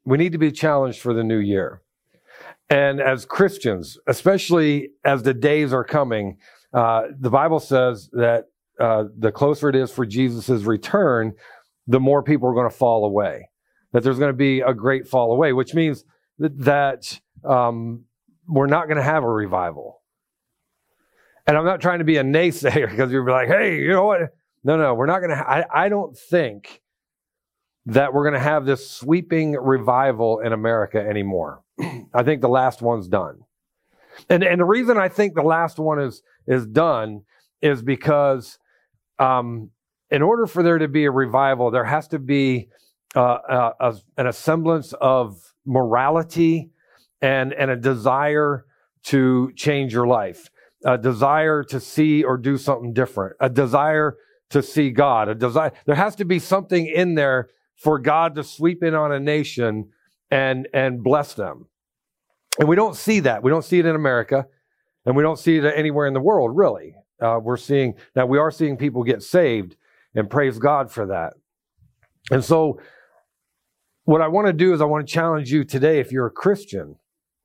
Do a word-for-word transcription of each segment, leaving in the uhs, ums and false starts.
we need to be challenged for the new year. And as Christians, especially as the days are coming, uh, the Bible says that uh, the closer it is for Jesus' return, the more people are going to fall away. That there's going to be a great fall away, which means that, that um, we're not going to have a revival. And I'm not trying to be a naysayer because you'll be like, hey, you know what? No, no, we're not going to. Ha- I, I don't think that we're going to have this sweeping revival in America anymore. I think the last one's done. And and the reason I think the last one is is done is because um, in order for there to be a revival, there has to be uh, a, a, an semblance of morality and, and a desire to change your life, a desire to see or do something different, a desire to see God, a desire. There has to be something in there for God to sweep in on a nation and, and bless them. And we don't see that. We don't see it in America, and we don't see it anywhere in the world, really. Uh, we're seeing, now we are seeing people get saved, and praise God for that. And so what I want to do is I want to challenge you today, if you're a Christian,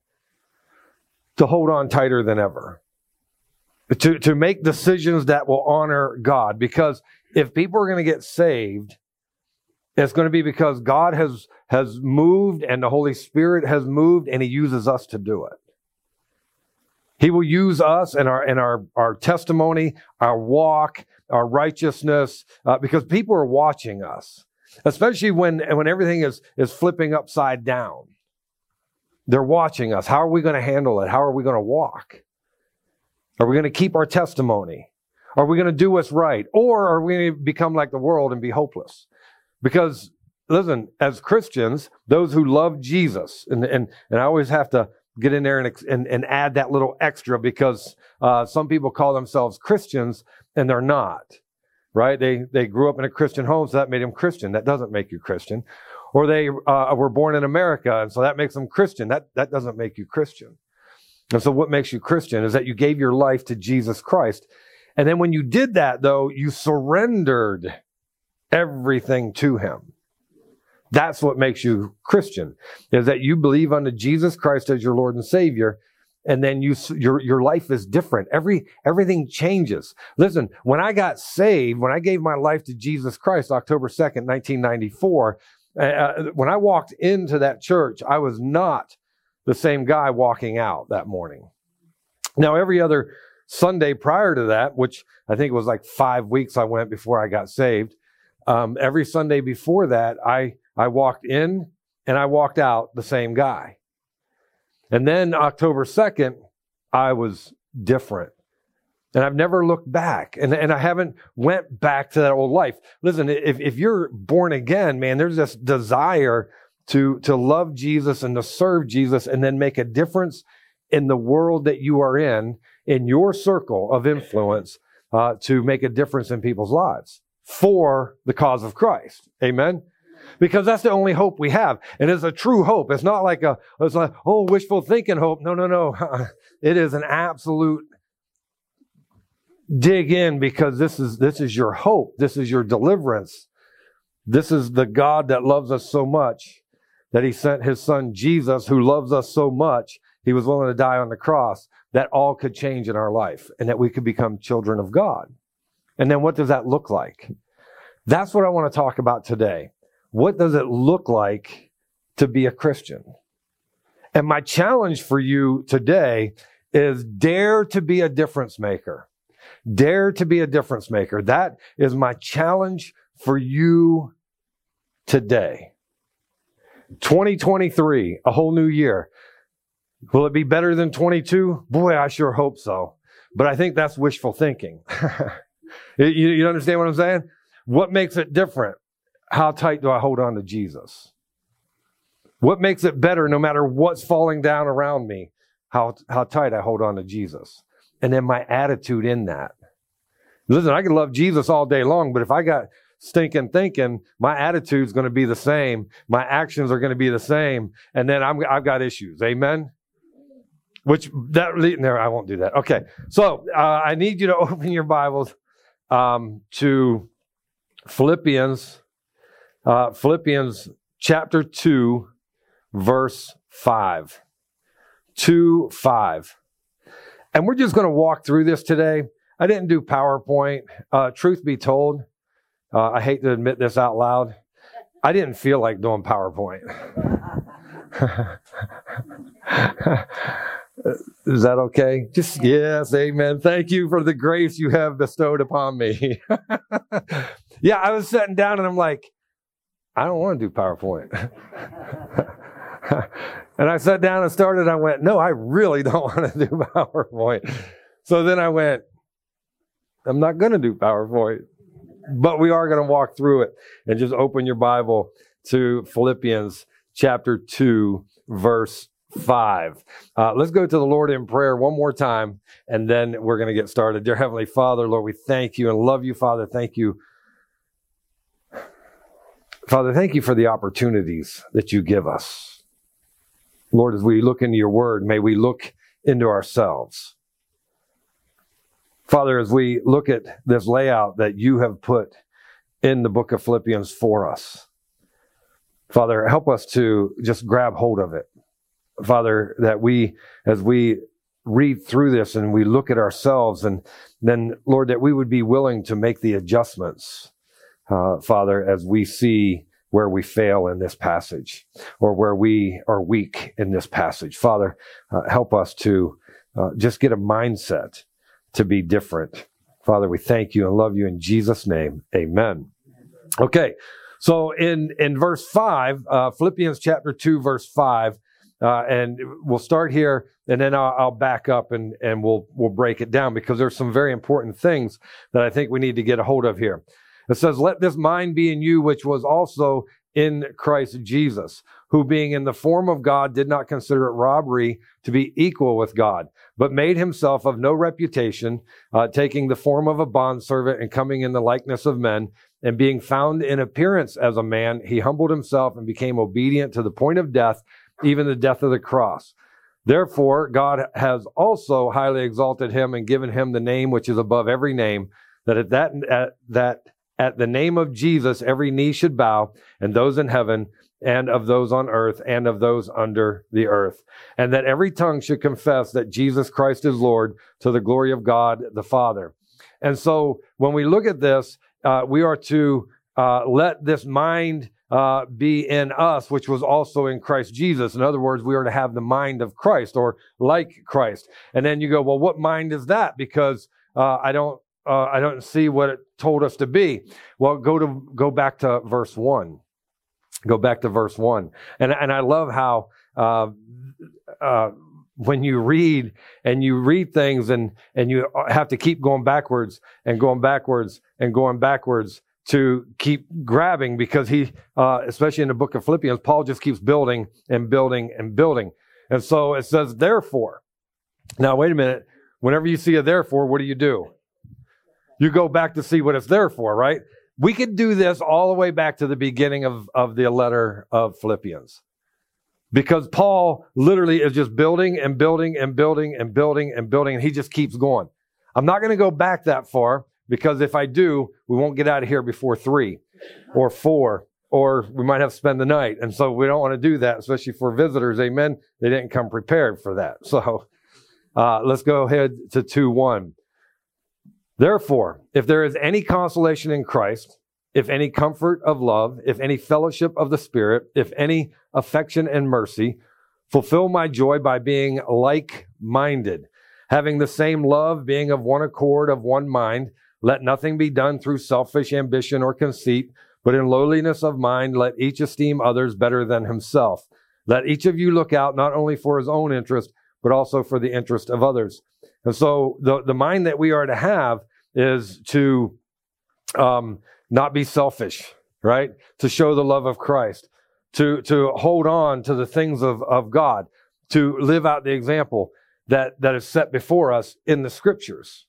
to hold on tighter than ever. To, to make decisions that will honor God. Because if people are going to get saved, it's going to be because God has, has moved and the Holy Spirit has moved and He uses us to do it. He will use us and our, and our, our testimony, our walk, our righteousness, uh, because people are watching us, especially when, when everything is, is flipping upside down. They're watching us. How are we going to handle it? How are we going to walk? Are we going to keep our testimony? Are we going to do what's right? Or are we going to become like the world and be hopeless? Because, listen, as Christians, those who love Jesus, and and, and I always have to get in there and, and, and add that little extra because uh, some people call themselves Christians and they're not, right? They they grew up in a Christian home, so that made them Christian. That doesn't make you Christian. Or they uh, were born in America, and so that makes them Christian. That that doesn't make you Christian. And so what makes you Christian is that you gave your life to Jesus Christ. And then when you did that, though, you surrendered everything to Him. That's what makes you Christian, is that you believe unto Jesus Christ as your Lord and Savior, and then you your your life is different. Every everything changes. Listen, when I got saved, when I gave my life to Jesus Christ, October second, nineteen ninety-four, uh, when I walked into that church, I was not the same guy walking out that morning. Now, every other Sunday prior to that, which I think was like five weeks I went before I got saved, um, every Sunday before that, I, I walked in and I walked out the same guy. And then October second, I was different. And I've never looked back. And, and I haven't went back to that old life. Listen, if, if you're born again, man, there's this desire to, to love Jesus and to serve Jesus and then make a difference in the world that you are in, in your circle of influence, uh, to make a difference in people's lives for the cause of Christ. Amen? Because that's the only hope we have. And it's a true hope. It's not like a, it's like, oh, wishful thinking hope. No, no, no. It is an absolute dig in, because this is, this is your hope. This is your deliverance. This is the God that loves us so much that He sent His Son Jesus, who loves us so much, He was willing to die on the cross, that all could change in our life and that we could become children of God. And then what does that look like? That's what I want to talk about today. What does it look like to be a Christian? And my challenge for you today is dare to be a difference maker. Dare to be a difference maker. That is my challenge for you today. twenty twenty-three, a whole new year. Will it be better than twenty-two? Boy, I sure hope so. But I think that's wishful thinking. you, you understand what I'm saying? What makes it different? How tight do I hold on to Jesus? What makes it better no matter what's falling down around me? How, how tight I hold on to Jesus. And then my attitude in that. Listen, I can love Jesus all day long, but if I got stinking thinking, my attitude's going to be the same. My actions are going to be the same. And then I'm, I've got issues. Amen? Which, that, no, I won't do that. Okay. So, uh, I need you to open your Bibles, um, to Philippians, uh, Philippians chapter two, verse five. two, five. And we're just going to walk through this today. I didn't do PowerPoint. Uh, truth be told, uh, I hate to admit this out loud, I didn't feel like doing PowerPoint. Is that okay? Just, yes, amen. Thank you for the grace you have bestowed upon me. Yeah, I was sitting down and I'm like, I don't want to do PowerPoint. And I sat down and started. I went, no, I really don't want to do PowerPoint. So then I went, I'm not going to do PowerPoint, but we are going to walk through it. And just open your Bible to Philippians chapter two, verse five. Uh, let's go to the Lord in prayer one more time, and then we're going to get started. Dear Heavenly Father, Lord, we thank you and love you, Father. Thank you. Father, thank you for the opportunities that you give us. Lord, as we look into your word, may we look into ourselves. Father, as we look at this layout that you have put in the book of Philippians for us, Father, help us to just grab hold of it. Father, that we, as we read through this and we look at ourselves, and then, Lord, that we would be willing to make the adjustments, uh, Father, as we see where we fail in this passage or where we are weak in this passage. Father, uh, help us to uh, just get a mindset to be different. Father, we thank you and love you in Jesus' name. Amen. Okay. So in, in verse five, uh, Philippians chapter two, verse five, uh, and we'll start here and then I'll, I'll back up and, and we'll, we'll break it down because there's some very important things that I think we need to get a hold of here. It says, let this mind be in you, which was also in Christ Jesus, who being in the form of God did not consider it robbery to be equal with God, but made himself of no reputation, uh, taking the form of a bondservant and coming in the likeness of men, and being found in appearance as a man, he humbled himself and became obedient to the point of death, even the death of the cross. Therefore, God has also highly exalted him and given him the name which is above every name, that at that, at that, At the name of Jesus, every knee should bow, and those in heaven, and of those on earth, and of those under the earth. And that every tongue should confess that Jesus Christ is Lord, to the glory of God the Father. And so when we look at this, uh, we are to uh, let this mind uh, be in us, which was also in Christ Jesus. In other words, we are to have the mind of Christ, or like Christ. And then you go, well, what mind is that? Because uh, I don't Uh, I don't see what it told us to be. Well, go to go back to verse one. Go back to verse one, and and I love how uh, uh, when you read and you read things and and you have to keep going backwards and going backwards and going backwards to keep grabbing, because he, uh, especially in the book of Philippians, Paul just keeps building and building and building, and so it says therefore. Now wait a minute. Whenever you see a therefore, what do you do? You go back to see what it's there for, right? We could do this all the way back to the beginning of, of the letter of Philippians. Because Paul literally is just building and building and building and building and building, and he just keeps going. I'm not going to go back that far, because if I do, we won't get out of here before three or four, or we might have to spend the night. And so we don't want to do that, especially for visitors. Amen. They didn't come prepared for that. So uh, let's go ahead to two one. Therefore, if there is any consolation in Christ, if any comfort of love, if any fellowship of the Spirit, if any affection and mercy, fulfill my joy by being like-minded, having the same love, being of one accord, of one mind. Let nothing be done through selfish ambition or conceit, but in lowliness of mind, let each esteem others better than himself. Let each of you look out not only for his own interest, but also for the interest of others. And so the, the mind that we are to have is to um, not be selfish, right? To show the love of Christ, to, to hold on to the things of, of God, to live out the example that, that is set before us in the scriptures.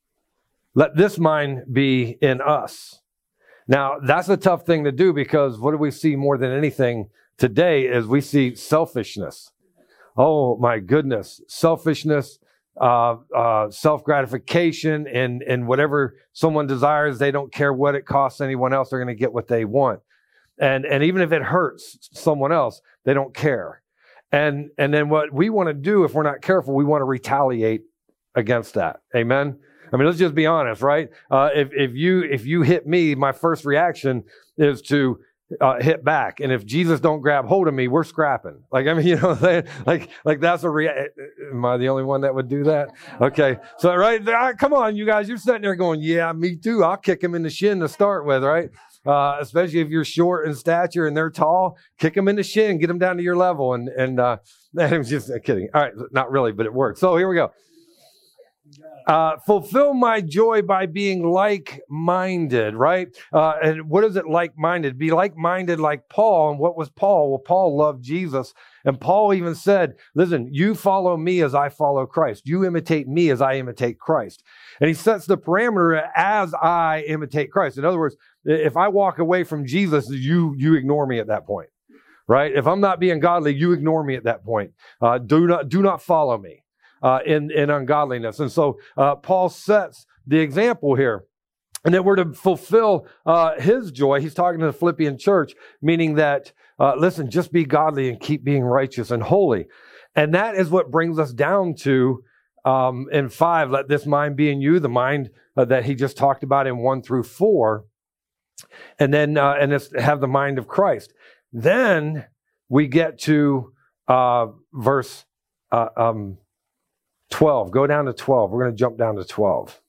Let this mind be in us. Now, that's a tough thing to do, because what do we see more than anything today is we see selfishness. Oh, my goodness. Selfishness, uh, uh, self-gratification, and, and whatever someone desires, they don't care what it costs anyone else. They're going to get what they want. And, and even if it hurts someone else, they don't care. And, and then what we want to do, if we're not careful, we want to retaliate against that. Amen. I mean, let's just be honest, right? Uh, if, if you, if you hit me, my first reaction is to uh, hit back. And if Jesus don't grab hold of me, we're scrapping. Like, I mean, you know what I'm saying? Like, like that's a rea- Am I the only one that would do that? Okay. So, right. Right, come on, you guys, you're sitting there going, yeah, me too. I'll kick him in the shin to start with, right? Uh, especially if you're short in stature and they're tall, kick them in the shin, get them down to your level. And, and, uh, I'm just kidding. All right. Not really, but it works. So here we go. Uh, fulfill my joy by being like-minded, right? Uh, and what is it like-minded? Be like-minded like Paul. And what was Paul? Well, Paul loved Jesus. And Paul even said, listen, you follow me as I follow Christ. You imitate me as I imitate Christ. And he sets the parameter as I imitate Christ. In other words, if I walk away from Jesus, you, you ignore me at that point, right? If I'm not being godly, you ignore me at that point. Uh, do not, do not follow me. Uh, in, in ungodliness. And so uh, Paul sets the example here. And that we're to fulfill uh, his joy. He's talking to the Philippian church, meaning that, uh, listen, just be godly and keep being righteous and holy. And that is what brings us down to, um, in five, let this mind be in you, the mind uh, that he just talked about in one through four. And then, uh, and it's have the mind of Christ. Then we get to uh, verse uh, um twelve. Go down to twelve. We're going to jump down to twelve.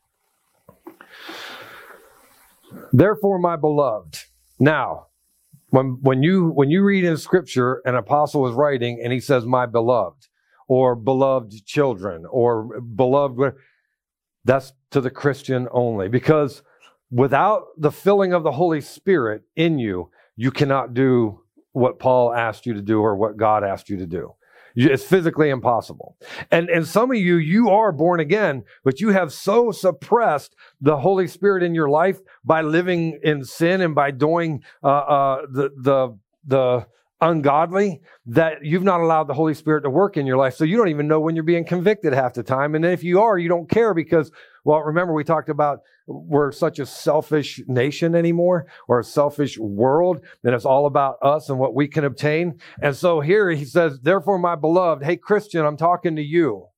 Therefore, my beloved. Now, when, when you, when you read in scripture, an apostle is writing and he says, my beloved, or beloved children, or beloved, that's to the Christian only. Because without the filling of the Holy Spirit in you, you cannot do what Paul asked you to do or what God asked you to do. It's physically impossible. And, and some of you, you are born again, but you have so suppressed the Holy Spirit in your life by living in sin and by doing uh, uh, the, the, the ungodly that you've not allowed the Holy Spirit to work in your life. So you don't even know when you're being convicted half the time. And then if you are, you don't care because, well, remember we talked about we're such a selfish nation anymore, or a selfish world, and it's all about us and what we can obtain. And so here he says, therefore, my beloved, hey, Christian, I'm talking to you.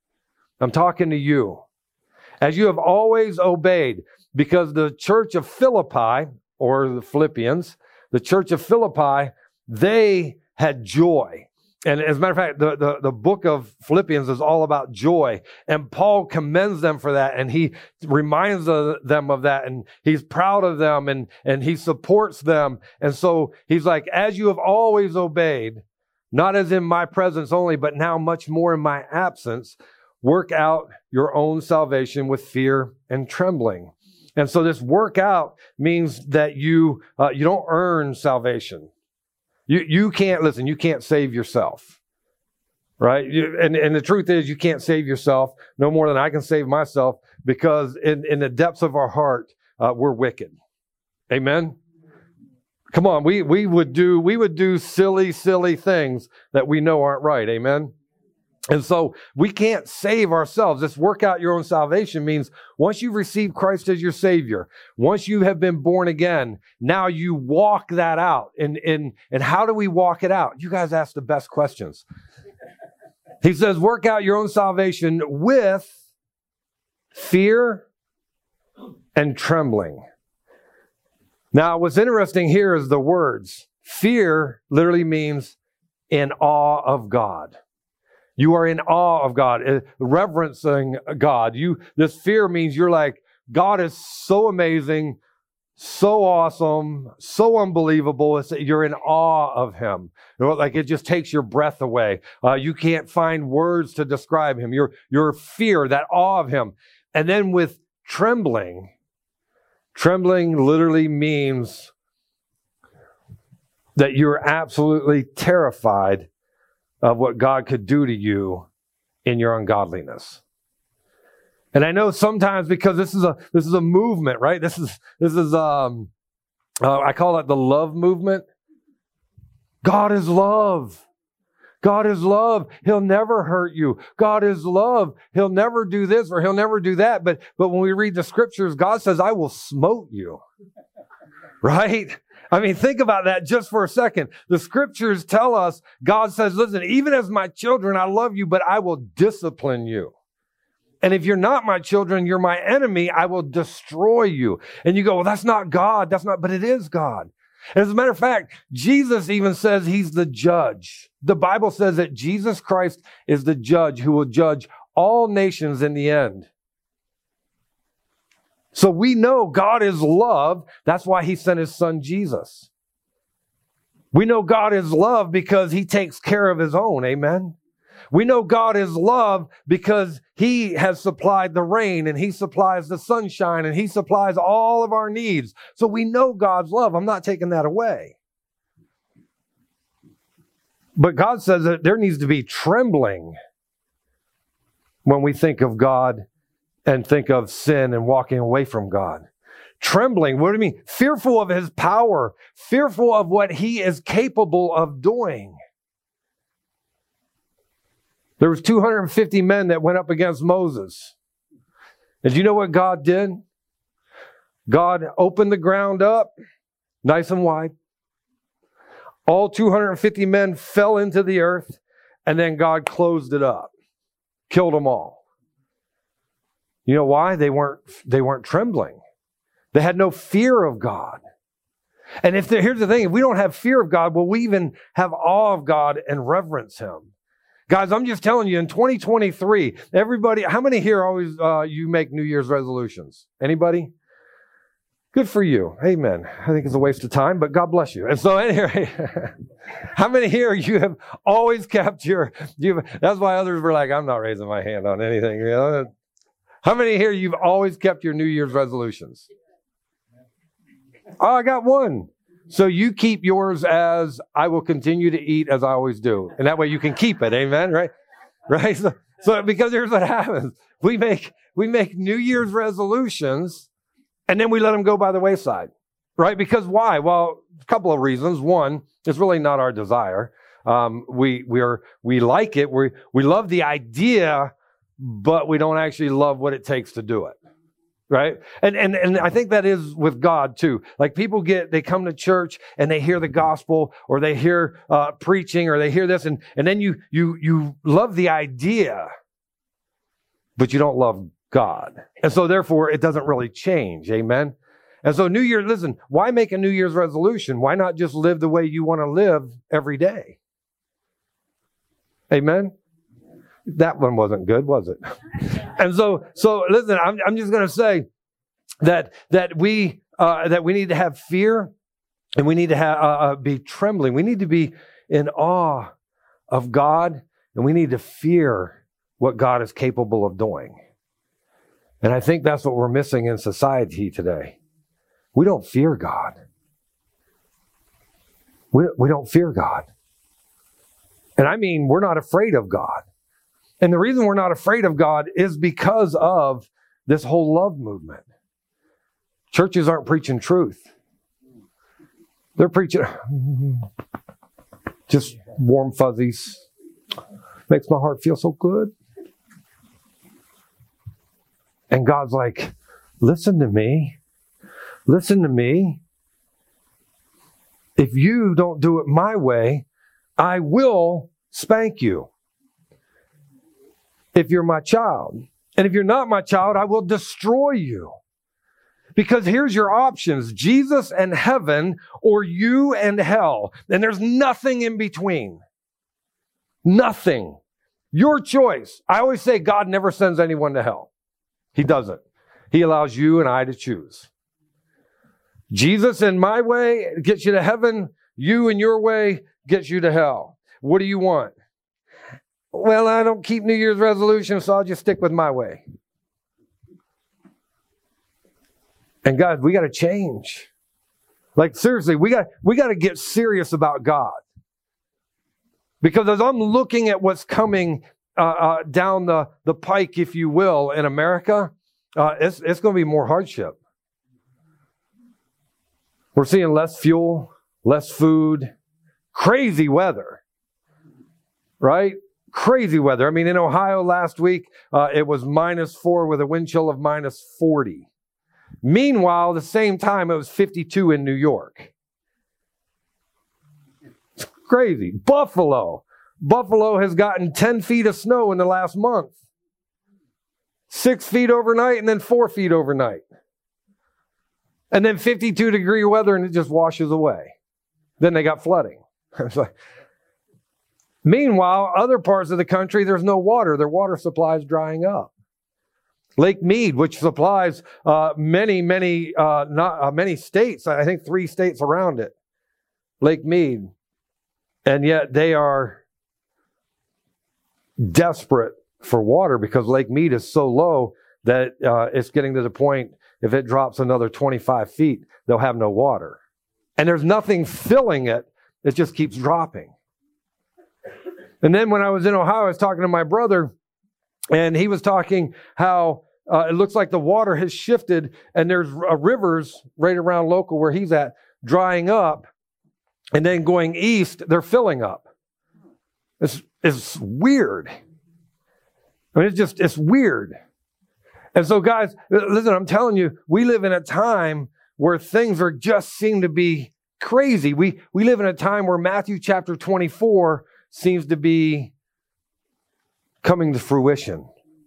I'm talking to you. As you have always obeyed, because the church of Philippi, or the Philippians, the church of Philippi, they had joy. And as a matter of fact, the, the, the book of Philippians is all about joy. And Paul commends them for that. And he reminds them of that. And he's proud of them and, and he supports them. And so he's like, as you have always obeyed, not as in my presence only, but now much more in my absence, work out your own salvation with fear and trembling. And so this work out means that you, uh, you don't earn salvation. You you can't, listen, you can't save yourself, right? You, and, and the truth is you can't save yourself no more than I can save myself because in, in the depths of our heart, uh, we're wicked. Amen? Come on, we, we would do, we would do silly, silly things that we know aren't right. Amen? And so we can't save ourselves. This work out your own salvation means once you've received Christ as your Savior, once you have been born again, now you walk that out. And, and, and how do we walk it out? You guys ask the best questions. He says, work out your own salvation with fear and trembling. Now, what's interesting here is the words. Fear literally means in awe of God. You are in awe of God, uh, reverencing God. You, this fear means you're like, God is so amazing, so awesome, so unbelievable. It's, you're in awe of him. You know, like it just takes your breath away. Uh, you can't find words to describe him. Your, your fear, that awe of him. And then with trembling, trembling literally means that you're absolutely terrified of what God could do to you in your ungodliness. And I know sometimes because this is a this is a movement, right? This is this is um uh, I call it the love movement. God is love. God is love. He'll never hurt you. God is love. He'll never do this or he'll never do that. But but when we read the scriptures, God says, I will smote you. Right? I mean, think about that just for a second. The scriptures tell us, God says, listen, even as my children, I love you, but I will discipline you. And if you're not my children, you're my enemy, I will destroy you. And you go, well, that's not God. That's not, but it is God. As a matter of fact, Jesus even says he's the judge. The Bible says that Jesus Christ is the judge who will judge all nations in the end. So we know God is love. That's why he sent his son Jesus. We know God is love because he takes care of his own. Amen. We know God is love because he has supplied the rain and he supplies the sunshine and he supplies all of our needs. So we know God's love. I'm not taking that away. But God says that there needs to be trembling when we think of God and think of sin and walking away from God. Trembling, what do you mean? Fearful of his power, fearful of what he is capable of doing. There was two hundred fifty men that went up against Moses. And do you know what God did? God opened the ground up, nice and wide. All two hundred fifty men fell into the earth, and then God closed it up, killed them all. You know why? They weren't, they weren't trembling. They had no fear of God. And if there, here's the thing, if we don't have fear of God, will we even have awe of God and reverence him? Guys, I'm just telling you, in twenty twenty-three, everybody, how many here always, uh, you make New Year's resolutions? Anybody? Good for you. Amen. I think it's a waste of time, but God bless you. And so anyway, how many here you have always kept your, you that's why others were like, I'm not raising my hand on anything. You know? How many here you've always kept your New Year's resolutions? Oh, I got one. So you keep yours as I will continue to eat as I always do. And that way you can keep it. Amen. Right? Right. So, so because here's what happens. We make, we make New Year's resolutions and then we let them go by the wayside. Right? Because why? Well, a couple of reasons. One, it's really not our desire. Um, we, we are, we like it. We, we love the idea, but we don't actually love what it takes to do it. Right? And, and, and I think that is with God too. Like people get, they come to church and they hear the gospel or they hear, uh, preaching or they hear this and, and then you, you, you love the idea, but you don't love God. And so therefore it doesn't really change. Amen. And so New Year, listen, why make a New Year's resolution? Why not just live the way you want to live every day? Amen. That one wasn't good, was it? And so, so listen, I'm, I'm just going to say that, that we, uh, that we need to have fear and we need to have, uh, uh, be trembling. We need to be in awe of God and we need to fear what God is capable of doing. And I think that's what we're missing in society today. We don't fear God. We, we don't fear God. And I mean, we're not afraid of God. And the reason we're not afraid of God is because of this whole love movement. Churches aren't preaching truth. They're preaching just warm fuzzies. Makes my heart feel so good. And God's like, listen to me. Listen to me. If you don't do it my way, I will spank you. If you're my child. And if you're not my child, I will destroy you. Because here's your options, Jesus and heaven or you and hell. And there's nothing in between. Nothing. Your choice. I always say God never sends anyone to hell. He doesn't. He allows you and I to choose. Jesus in my way gets you to heaven. You in your way gets you to hell. What do you want? Well, I don't keep New Year's resolutions, so I'll just stick with my way. And guys, we got to change. Like seriously, we got we got to get serious about God. Because as I'm looking at what's coming uh, uh, down the, the pike, if you will, in America, uh, it's it's going to be more hardship. We're seeing less fuel, less food, crazy weather, right? Crazy weather. I mean, in Ohio last week, uh, it was minus four with a wind chill of minus forty. Meanwhile, the same time, it was fifty-two in New York. crazy. Buffalo. Buffalo has gotten ten feet of snow in the last month. Six feet overnight and then four feet overnight. And then fifty-two degree weather and it just washes away. Then they got flooding. It's like, meanwhile, other parts of the country, there's no water. Their water supply is drying up. Lake Mead, which supplies uh, many, many, uh, not uh, many states, I think three states around it. Lake Mead. And yet they are desperate for water because Lake Mead is so low that uh, it's getting to the point, if it drops another twenty-five feet, they'll have no water. And there's nothing filling it. It just keeps dropping. And then when I was in Ohio, I was talking to my brother, and he was talking how uh, it looks like the water has shifted, and there's uh, rivers right around local where he's at drying up, and then going east, they're filling up. It's, it's weird. I mean, it's just, it's weird. And so, guys, listen, I'm telling you, we live in a time where things are just seem to be crazy. We, we live in a time where Matthew chapter twenty-four seems to be coming to fruition.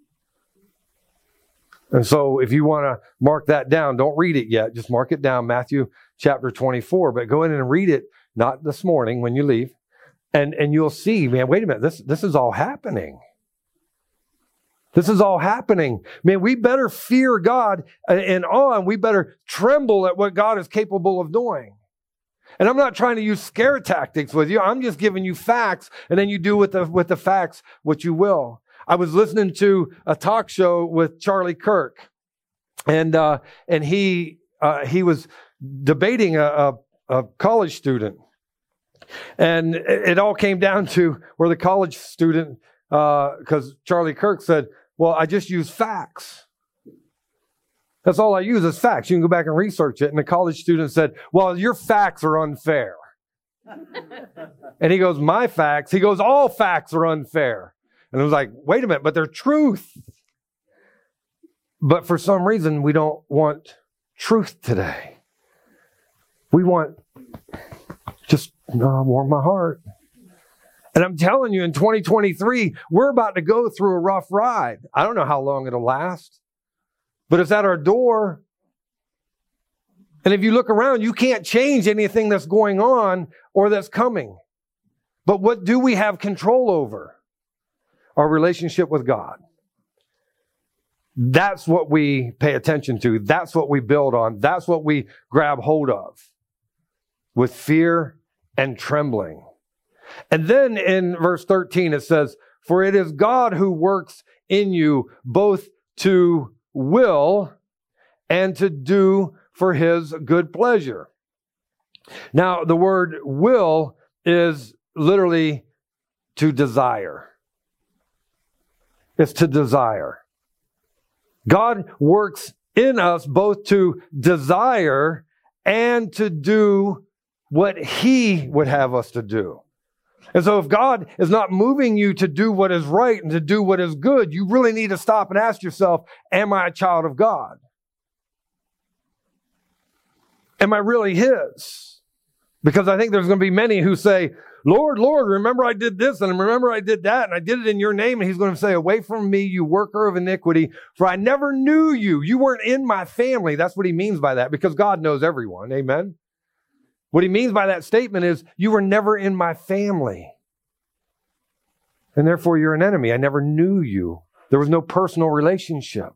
And so if you want to mark that down, don't read it yet. Just mark it down, Matthew chapter twenty-four. But go in and read it, not this morning when you leave. And, and you'll see, man, wait a minute, this, this is all happening. This is all happening. Man, we better fear God and awe, and we better tremble at what God is capable of doing. And I'm not trying to use scare tactics with you. I'm just giving you facts, and then you do with the, with the facts what you will. I was listening to a talk show with Charlie Kirk, and uh, and he uh, he was debating a, a, a college student, and it, it all came down to where the college student, because uh, Charlie Kirk said, "Well, I just use facts. That's all I use is facts. You can go back and research it." And the college student said, "Well, your facts are unfair." And he goes, "My facts?" He goes, "All facts are unfair." And it was like, wait a minute, but they're truth. But for some reason, we don't want truth today. We want just uh, warm my heart. And I'm telling you, in twenty twenty-three, we're about to go through a rough ride. I don't know how long it'll last, but it's at our door. And if you look around, you can't change anything that's going on or that's coming. But what do we have control over? Our relationship with God. That's what we pay attention to. That's what we build on. That's what we grab hold of with fear and trembling. And then in verse thirteen, it says, "For it is God who works in you both to will and to do for his good pleasure." Now, the word will is literally to desire. It's to desire. God works in us both to desire and to do what he would have us to do. And so if God is not moving you to do what is right and to do what is good, you really need to stop and ask yourself, am I a child of God? Am I really his? Because I think there's going to be many who say, "Lord, Lord, remember I did this and remember I did that and I did it in your name." And he's going to say, "Away from me, you worker of iniquity, for I never knew you. You weren't in my family." That's what he means by that, because God knows everyone. Amen. What he means by that statement is, you were never in my family. And therefore you're an enemy. I never knew you. There was no personal relationship.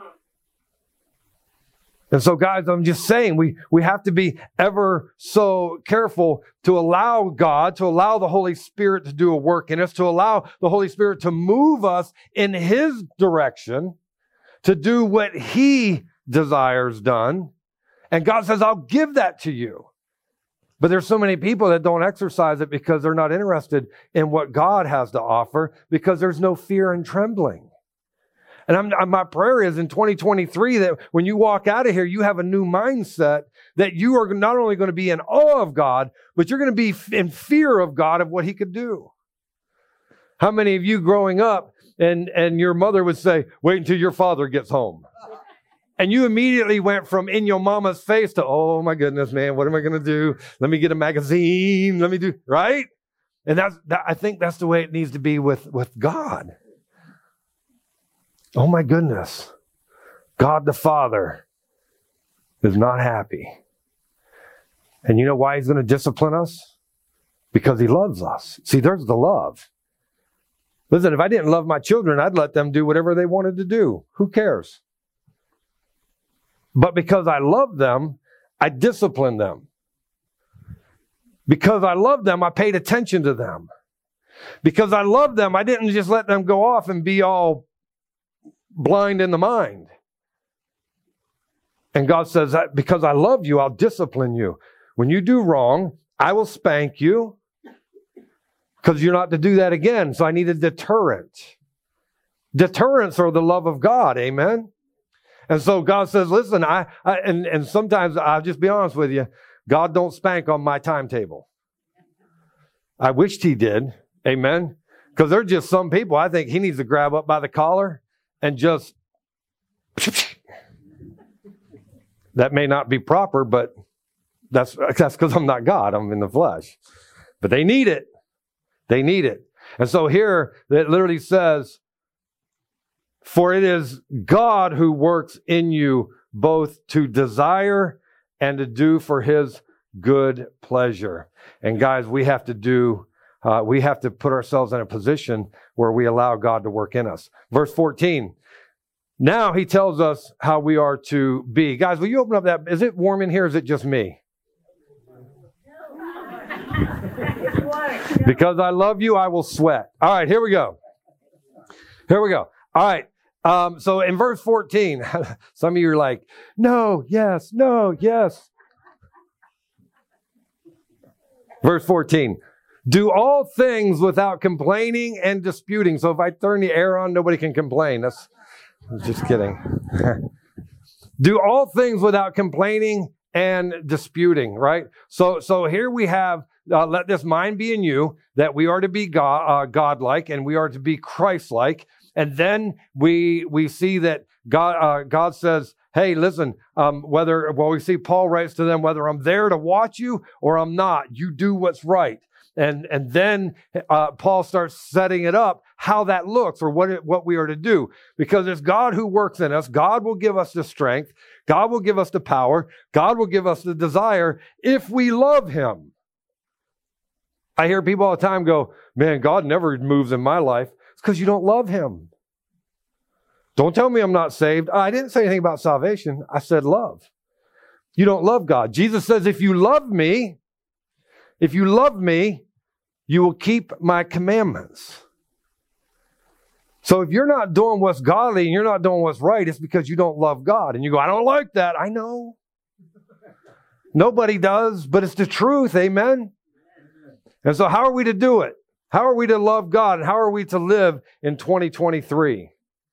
And so, guys, I'm just saying, we, we have to be ever so careful to allow God, to allow the Holy Spirit to do a work in us, to allow the Holy Spirit to move us in his direction, to do what he desires done. And God says, I'll give that to you. But there's so many people that don't exercise it because they're not interested in what God has to offer, because there's no fear and trembling. And I'm, I'm, my prayer is in twenty twenty-three that when you walk out of here, you have a new mindset, that you are not only going to be in awe of God, but you're going to be in fear of God, of what he could do. How many of you growing up and, and your mother would say, "Wait until your father gets home"? And you immediately went from in your mama's face to, "Oh my goodness, man, what am I going to do? Let me get a magazine. Let me do," right? And that's, that, I think that's the way it needs to be with, with God. Oh my goodness. God the Father is not happy. And you know why he's going to discipline us? Because he loves us. See, there's the love. Listen, if I didn't love my children, I'd let them do whatever they wanted to do. Who cares? But because I love them, I discipline them. Because I love them, I paid attention to them. Because I love them, I didn't just let them go off and be all blind in the mind. And God says, because I love you, I'll discipline you. When you do wrong, I will spank you because you're not to do that again. So I need a deterrent. Deterrents are the love of God. Amen. And so God says, listen, I, I and, and sometimes I'll just be honest with you. God don't spank on my timetable. I wished he did. Amen. Because there's just some people I think he needs to grab up by the collar and just, that may not be proper, but that's that's because I'm not God. I'm in the flesh. But they need it. They need it. And so here it literally says, for it is God who works in you both to desire and to do for his good pleasure. And guys, we have to do, uh, we have to put ourselves in a position where we allow God to work in us. Verse fourteen. Now he tells us how we are to be. Guys, will you open up that? Is it warm in here? Or is it just me? Because I love you, I will sweat. All right, here we go. Here we go. All right. Um, so in verse fourteen, some of you are like, no, yes, no, yes. Verse fourteen, do all things without complaining and disputing. So if I turn the air on, nobody can complain. That's just kidding. Do all things without complaining and disputing, right? So, so here we have, uh, let this mind be in you, that we are to be God, uh, God-like and we are to be Christ-like. And then we we see that God uh, God says, hey, listen, um, whether, well, we see Paul writes to them, whether I'm there to watch you or I'm not, you do what's right. And and then uh, Paul starts setting it up, how that looks or what it, what we are to do. Because it's God who works in us. God will give us the strength. God will give us the power. God will give us the desire if we love him. I hear people all the time go, man, God never moves in my life. It's because you don't love him. Don't tell me I'm not saved. I didn't say anything about salvation. I said love. You don't love God. Jesus says, if you love me, if you love me, you will keep my commandments. So if you're not doing what's godly and you're not doing what's right, it's because you don't love God. And you go, I don't like that. I know. Nobody does, but it's the truth. Amen. And so how are we to do it? How are we to love God? And how are we to live in twenty twenty-three?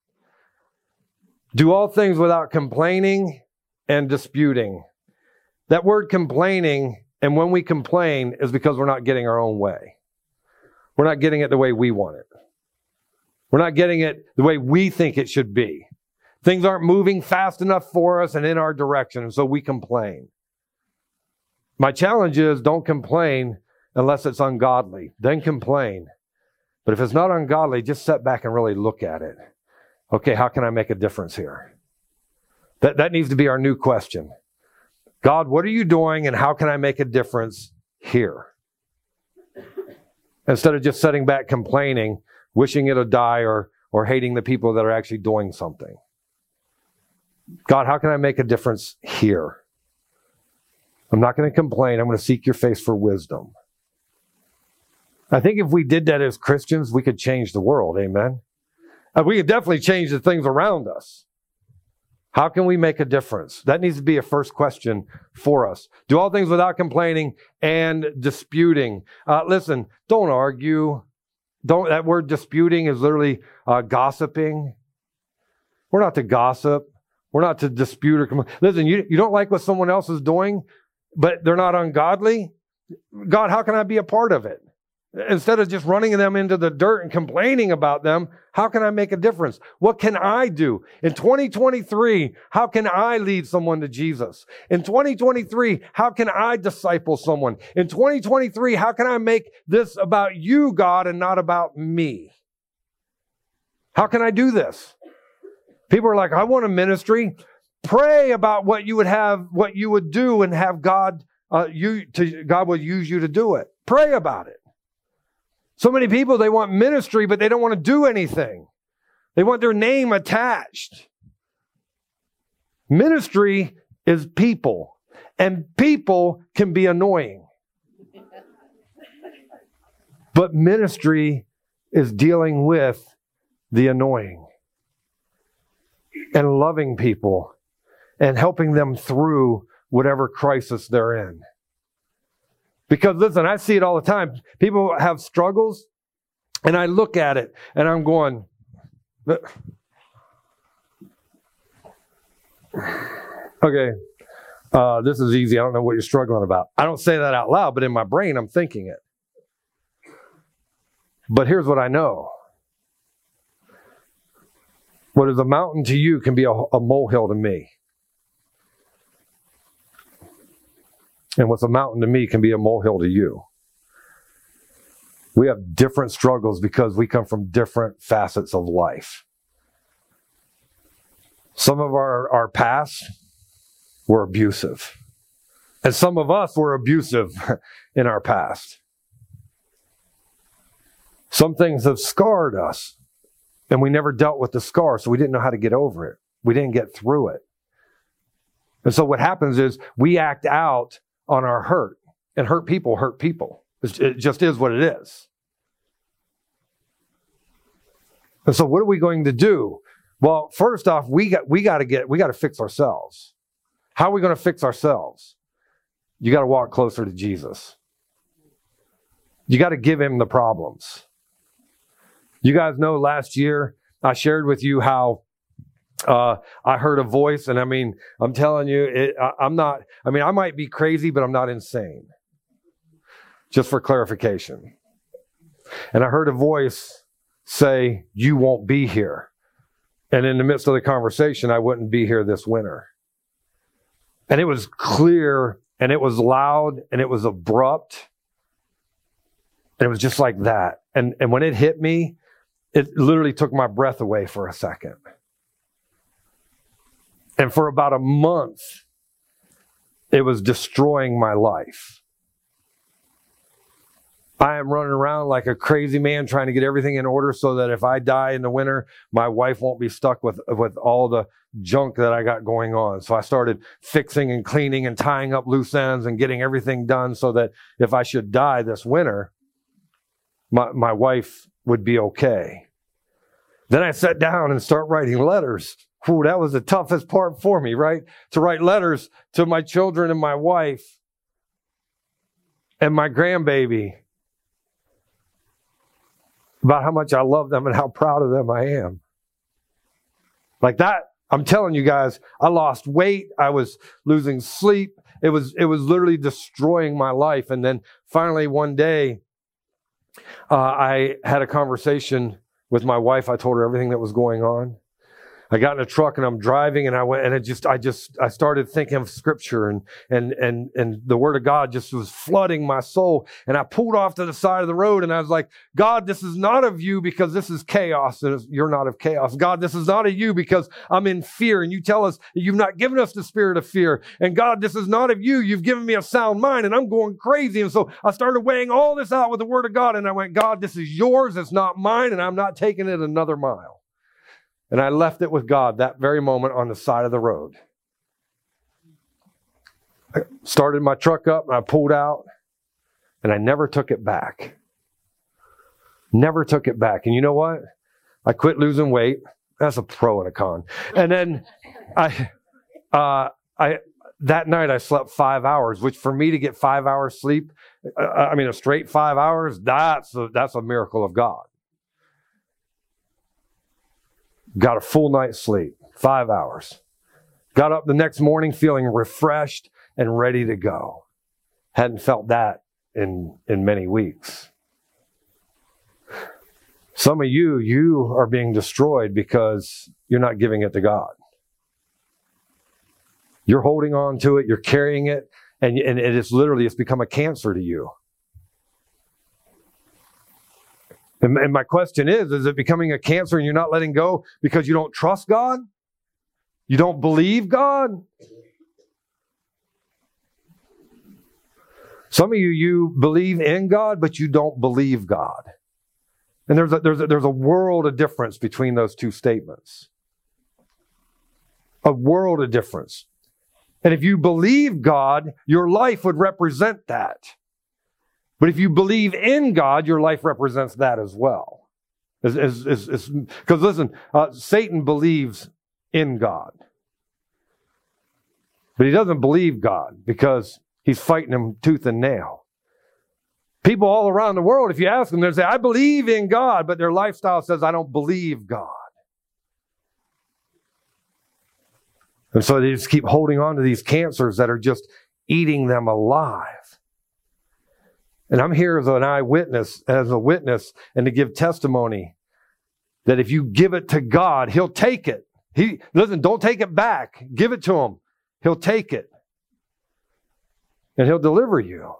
Do all things without complaining and disputing. That word complaining, and when we complain, is because we're not getting our own way. We're not getting it the way we want it. We're not getting it the way we think it should be. Things aren't moving fast enough for us and in our direction, and so we complain. My challenge is, don't complain unless it's ungodly. Then complain. But if it's not ungodly, just sit back and really look at it. Okay, how can I make a difference here? That, that needs to be our new question. God, what are you doing and how can I make a difference here? Instead of just sitting back complaining, wishing it'll die, or, or hating the people that are actually doing something. God, how can I make a difference here? I'm not going to complain. I'm going to seek your face for wisdom. I think if we did that as Christians, we could change the world. Amen. Uh, we could definitely change the things around us. How can we make a difference? That needs to be a first question for us. Do all things without complaining and disputing. Uh, listen, don't argue. Don't. That word disputing is literally uh, gossiping. We're not to gossip. We're not to dispute or complain. Listen, you, you don't like what someone else is doing, but they're not ungodly. God, how can I be a part of it? Instead of just running them into the dirt and complaining about them, how can I make a difference? What can I do? In twenty twenty-three, how can I lead someone to Jesus? In twenty twenty-three, how can I disciple someone? In twenty twenty-three, how can I make this about you, God, and not about me? How can I do this? People are like, I want a ministry. Pray about what you would have, what you would do, and have God, uh, you to God will use you to do it. Pray about it. So many people, they want ministry, but they don't want to do anything. They want their name attached. Ministry is people, and people can be annoying. But ministry is dealing with the annoying and loving people and helping them through whatever crisis they're in. Because listen, I see it all the time. People have struggles, and I look at it, and I'm going, okay, uh, this is easy. I don't know what you're struggling about. I don't say that out loud, but in my brain, I'm thinking it. But here's what I know. What is a mountain to you can be a, a molehill to me. And what's a mountain to me can be a molehill to you. We have different struggles because we come from different facets of life. Some of our, our past were abusive. And some of us were abusive in our past. Some things have scarred us, and we never dealt with the scar, so we didn't know how to get over it. We didn't get through it. And so what happens is we act out on our hurt, and hurt people hurt people. It just is what it is. And so what are we going to do? Well, first off, we got we got to get we got to fix ourselves. How are we going to fix ourselves? You got to walk closer to Jesus. You got to give him the problems. You guys know last year I shared with you how Uh, I heard a voice, and I mean, I'm telling you, it, I, I'm not, I mean, I might be crazy, but I'm not insane. Just for clarification. And I heard a voice say, you won't be here. And in the midst of the conversation, I wouldn't be here this winter. And it was clear, and it was loud, and it was abrupt. And it was just like that. And, and when it hit me, it literally took my breath away for a second. And for about a month, it was destroying my life. I am running around like a crazy man trying to get everything in order so that if I die in the winter, my wife won't be stuck with, with all the junk that I got going on. So I started fixing and cleaning and tying up loose ends and getting everything done so that if I should die this winter, my, my wife would be okay. Then I sat down and start writing letters. Ooh, that was the toughest part for me, right? To write letters to my children and my wife and my grandbaby about how much I love them and how proud of them I am. Like that, I'm telling you guys, I lost weight. I was losing sleep. It was, it was literally destroying my life. And then finally one day, uh, I had a conversation with my wife. I told her everything that was going on. I got in a truck and I'm driving and I went and it just, I just, I started thinking of scripture and, and, and, and the word of God just was flooding my soul. And I pulled off to the side of the road and I was like, God, this is not of you because this is chaos and you're not of chaos. God, this is not of you because I'm in fear and you tell us that you've not given us the spirit of fear. And God, this is not of you. You've given me a sound mind and I'm going crazy. And so I started weighing all this out with the word of God and I went, God, this is yours. It's not mine. And I'm not taking it another mile. And I left it with God that very moment on the side of the road. I started my truck up and I pulled out and I never took it back. Never took it back. And you know what? I quit losing weight. That's a pro and a con. And then I, uh, I, that night I slept five hours, which for me to get five hours sleep, uh, I mean, a straight five hours, that's a, that's a miracle of God. Got a full night's sleep, five hours. Got up the next morning feeling refreshed and ready to go. Hadn't felt that in, in many weeks. Some of you, you are being destroyed because you're not giving it to God. You're holding on to it, you're carrying it, and, and it is literally, it's become a cancer to you. And, and my question is, is it becoming a cancer and you're not letting go because you don't trust God? You don't believe God? Some of you, you believe in God, but you don't believe God. And there's a, there's a, there's a world of difference between those two statements. A world of difference. And if you believe God, your life would represent that. But if you believe in God, your life represents that as well. Because listen, uh, Satan believes in God. But he doesn't believe God because he's fighting him tooth and nail. People all around the world, if you ask them, they'll say, I believe in God, but their lifestyle says, I don't believe God. And so they just keep holding on to these cancers that are just eating them alive. And I'm here as an eyewitness, as a witness, and to give testimony that if you give it to God, He'll take it. He, listen, don't take it back. Give it to Him. He'll take it. And He'll deliver you.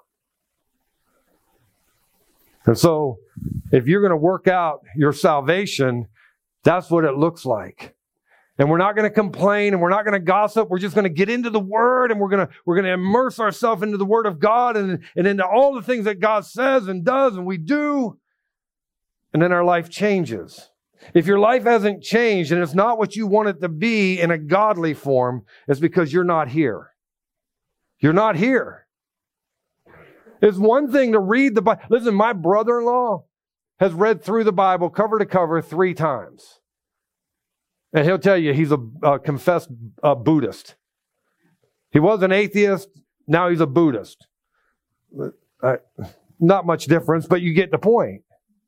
And so, if you're going to work out your salvation, that's what it looks like. And we're not going to complain and we're not going to gossip. We're just going to get into the Word and we're going to, we're going to immerse ourselves into the Word of God and, and into all the things that God says and does and we do. And then our life changes. If your life hasn't changed and it's not what you want it to be in a godly form, it's because you're not here. You're not here. It's one thing to read the Bible. Listen, my brother-in-law has read through the Bible cover to cover three times. And he'll tell you he's a, a confessed uh, Buddhist. He was an atheist. Now he's a Buddhist. Uh, not much difference, but you get the point.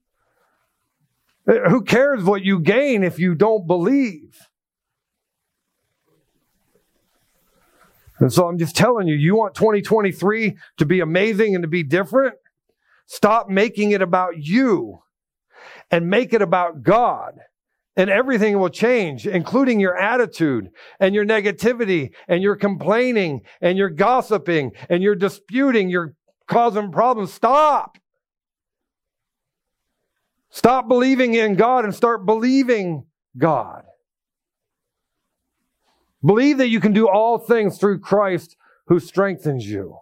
Who cares what you gain if you don't believe? And so I'm just telling you, you want twenty twenty-three to be amazing and to be different? Stop making it about you and make it about God. And everything will change, including your attitude and your negativity and your complaining and your gossiping and your disputing, your causing problems. Stop. Stop believing in God and start believing God. Believe that you can do all things through Christ who strengthens you.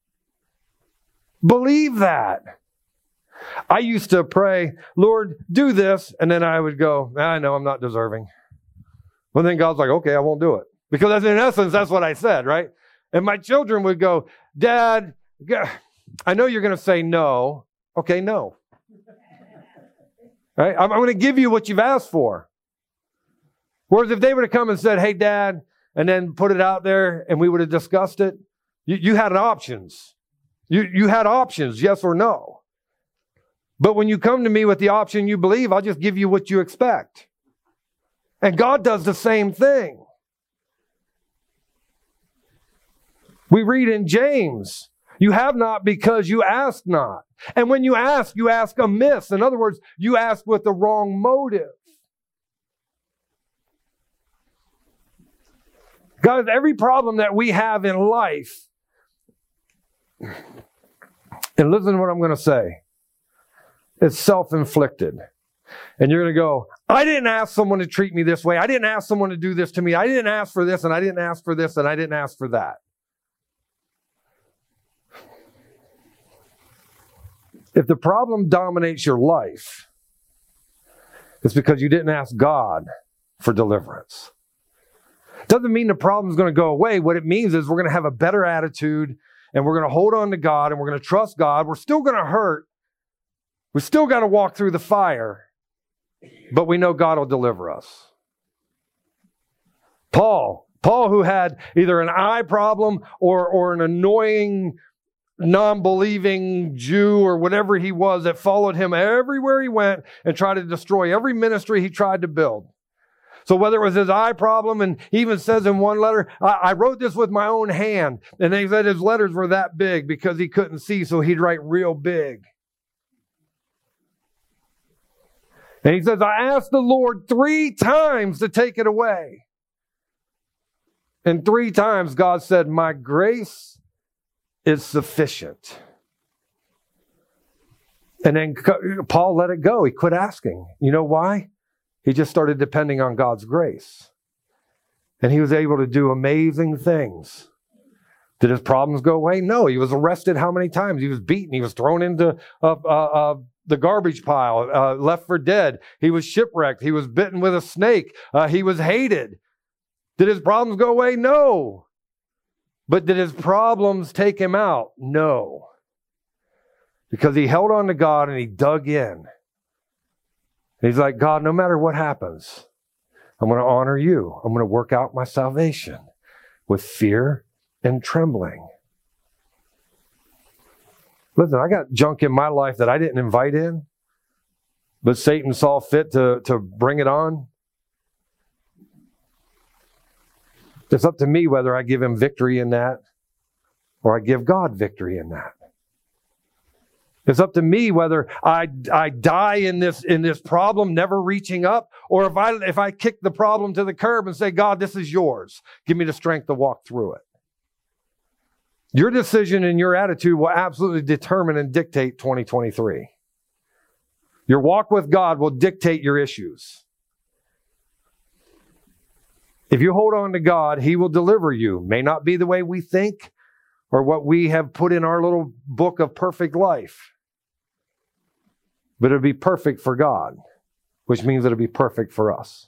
Believe that. I used to pray, Lord, do this. And then I would go, I know I'm not deserving. But then God's like, okay, I won't do it. Because in essence, that's what I said, right? And my children would go, Dad, I know you're going to say no. Okay, no. Right? I'm, I'm going to give you what you've asked for. Whereas if they would have come and said, hey, Dad, and then put it out there and we would have discussed it, you, you had options. You, you had options, yes or no. But when you come to me with the option you believe, I'll just give you what you expect. And God does the same thing. We read in James, you have not because you ask not. And when you ask, you ask amiss. In other words, you ask with the wrong motive. Guys, every problem that we have in life, and listen to what I'm going to say, it's self-inflicted. And you're going to go, I didn't ask someone to treat me this way. I didn't ask someone to do this to me. I didn't ask for this, and I didn't ask for this, and I didn't ask for that. If the problem dominates your life, it's because you didn't ask God for deliverance. Doesn't mean the problem's going to go away. What it means is we're going to have a better attitude, and we're going to hold on to God, and we're going to trust God. We're still going to hurt. We still got to walk through the fire, but we know God will deliver us. Paul, Paul who had either an eye problem or, or an annoying, non-believing Jew or whatever he was that followed him everywhere he went and tried to destroy every ministry he tried to build. So whether it was his eye problem, and he even says in one letter, I, I wrote this with my own hand, and they said his letters were that big because he couldn't see, so he'd write real big. And he says, I asked the Lord three times to take it away. And three times God said, my grace is sufficient. And then Paul let it go. He quit asking. You know why? He just started depending on God's grace. And he was able to do amazing things. Did his problems go away? No. He was arrested how many times? He was beaten. He was thrown into uh, uh, uh, the garbage pile, uh, left for dead. He was shipwrecked. He was bitten with a snake. Uh, he was hated. Did his problems go away? No. But did his problems take him out? No. Because he held on to God and he dug in. He's like, God, no matter what happens, I'm going to honor you. I'm going to work out my salvation with fear and trembling. Listen, I got junk in my life that I didn't invite in, but Satan saw fit to, to bring it on. It's up to me whether I give him victory in that or I give God victory in that. It's up to me whether I, I die in this, in this problem, never reaching up, or if I, if I kick the problem to the curb and say, God, this is yours. Give me the strength to walk through it. Your decision and your attitude will absolutely determine and dictate twenty twenty-three. Your walk with God will dictate your issues. If you hold on to God, He will deliver you. May not be the way we think or what we have put in our little book of perfect life, but it'll be perfect for God, which means it'll be perfect for us.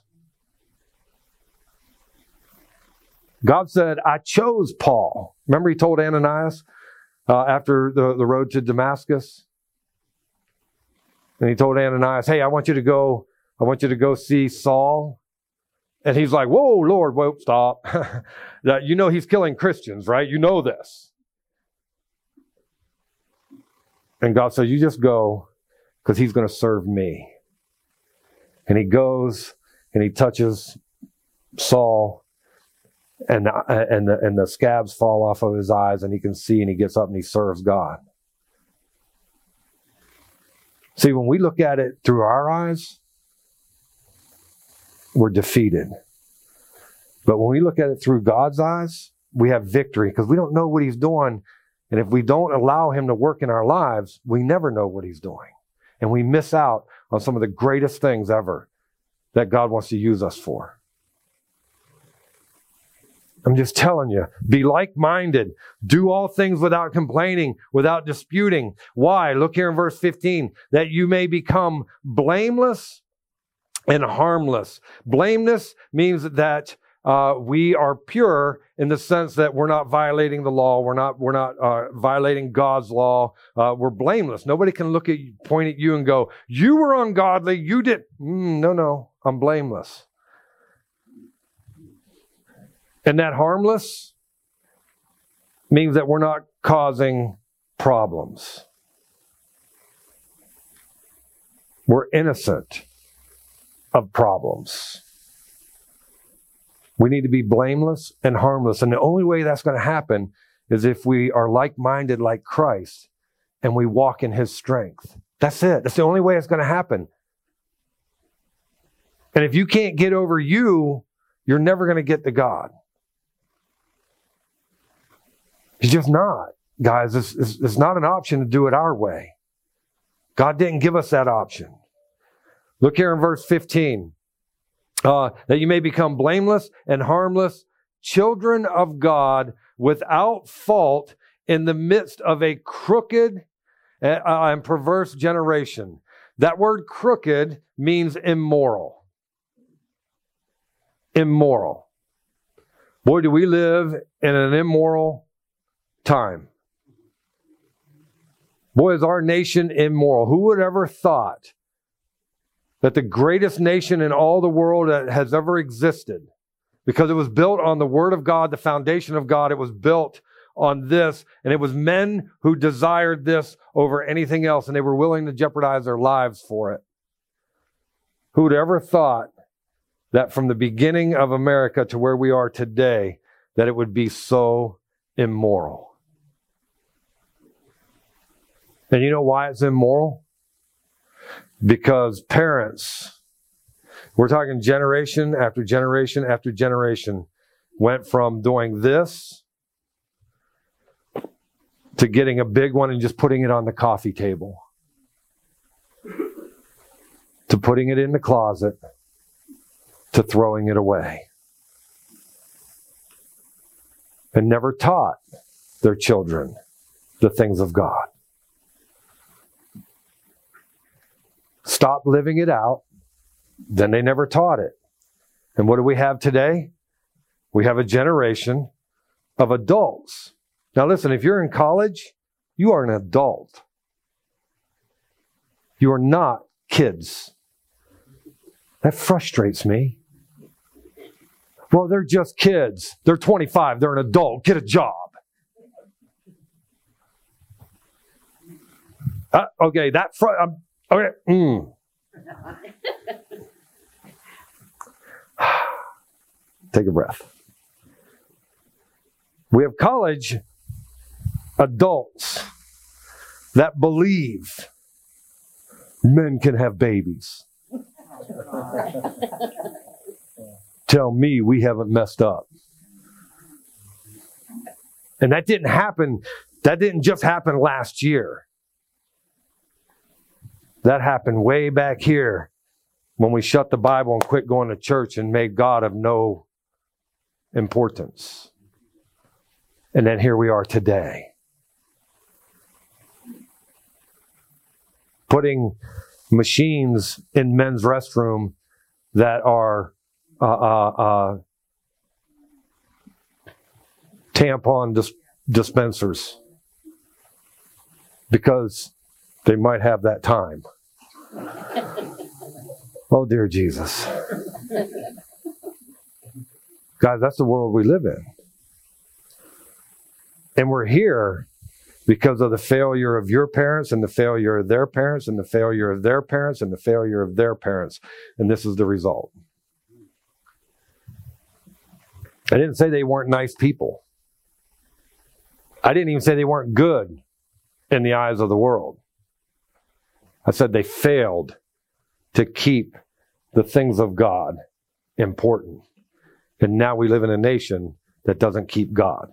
God said, I chose Paul. Remember he told Ananias uh, after the, the road to Damascus? And he told Ananias, hey, I want you to go, I want you to go see Saul. And he's like, whoa, Lord, whoa, stop. That, you know he's killing Christians, right? You know this. And God said, you just go because he's going to serve me. And he goes and he touches Saul. And, and, the, and the scabs fall off of his eyes and he can see and he gets up and he serves God. See, when we look at it through our eyes, we're defeated. But when we look at it through God's eyes, we have victory because we don't know what he's doing. And if we don't allow him to work in our lives, we never know what he's doing. And we miss out on some of the greatest things ever that God wants to use us for. I'm just telling you, be like-minded. Do all things without complaining, without disputing. Why? Look here in verse fifteen. That you may become blameless and harmless. Blameless means that uh, we are pure in the sense that we're not violating the law. We're not, we're not uh, violating God's law. Uh, we're blameless. Nobody can look at you, point at you and go, you were ungodly. You did. Mm, no, no, I'm blameless. And that harmless means that we're not causing problems. We're innocent of problems. We need to be blameless and harmless. And the only way that's going to happen is if we are like-minded like Christ and we walk in his strength. That's it. That's the only way it's going to happen. And if you can't get over you, you're never going to get to God. It's just not. Guys, it's, it's, it's not an option to do it our way. God didn't give us that option. Look here in verse fifteen. Uh, that you may become blameless and harmless, children of God, without fault in the midst of a crooked uh, and perverse generation. That word crooked means immoral. Immoral. Boy, do we live in an immoral time. Boy, is our nation immoral. Who would ever thought that the greatest nation in all the world that has ever existed, because it was built on the Word of God, the foundation of God, it was built on this, and it was men who desired this over anything else, and they were willing to jeopardize their lives for it. Who would ever thought that from the beginning of America to where we are today, that it would be so immoral? And you know why it's immoral? Because parents, we're talking generation after generation after generation, went from doing this to getting a big one and just putting it on the coffee table, to putting it in the closet, to throwing it away. And never taught their children the things of God. Stopped living it out, then they never taught it. And what do we have today? We have a generation of adults. Now listen, if you're in college, you are an adult. You are not kids. That frustrates me. Well, they're just kids. They're twenty-five. They're an adult. Get a job. Uh, okay, that fr- um, okay. Mm. Take a breath. We have college adults that believe men can have babies. Tell me we haven't messed up. And that didn't happen. That didn't just happen last year. That happened way back here when we shut the Bible and quit going to church and made God of no importance. And then here we are today. Putting machines in men's restroom that are uh, uh, uh, tampon dis- dispensers because they might have that time. Oh, dear Jesus. Guys, that's the world we live in. And we're here because of the failure of your parents and the failure of their parents and the failure of their parents and the failure of their parents. And this is the result. I didn't say they weren't nice people. I didn't even say they weren't good in the eyes of the world. I said they failed to keep the things of God important. And now we live in a nation that doesn't keep God.